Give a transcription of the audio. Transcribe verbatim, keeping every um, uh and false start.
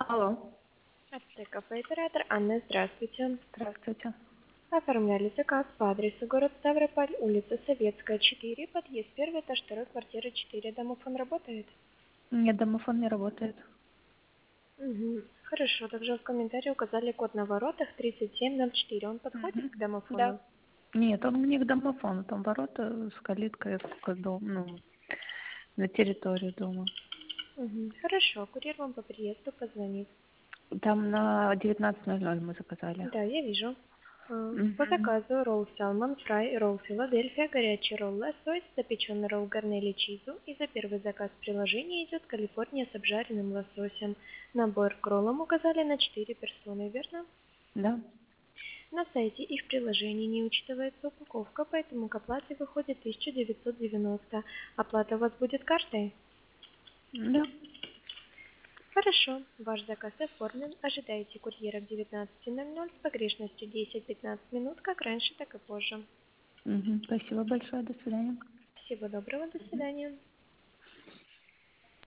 Алло, Аптека оператор Анна, здравствуйте. здравствуйте. Оформляли заказ по адресу город Ставрополь, улица Советская, четыре, подъезд первый, этаж второй, квартира четыре. Домофон работает? Нет, домофон не работает. Угу. Хорошо, также в комментарии указали код на воротах тридцать семь ноль четыре. Он подходит Мгм. к Да. домофону? Нет, он не к домофону, там ворота с калиткой к дому, ну, на территорию дома. Угу. Хорошо, курьер вам по приезду позвонит. Там на девятнадцать ноль ноль мы заказали. Да, я вижу. А, По Мгм. заказу ролл салмон фрай, ролл Филадельфия, горячий ролл лосось, запеченный ролл гарнели чизу. И за первый заказ в приложении идет Калифорния с обжаренным лососем. Набор к роллам указали на четыре персоны, верно? Да. На сайте и в приложении не учитывается упаковка, поэтому к оплате выходит тысяча девятьсот девяносто. Оплата у вас будет картой? Да. Хорошо, ваш заказ оформлен. Ожидайте курьера к девятнадцати ноль ноль с погрешностью десять-пятнадцать минут, как раньше, так и позже. Мгм. Спасибо большое, до свидания. Всего доброго, до Мгм. свидания.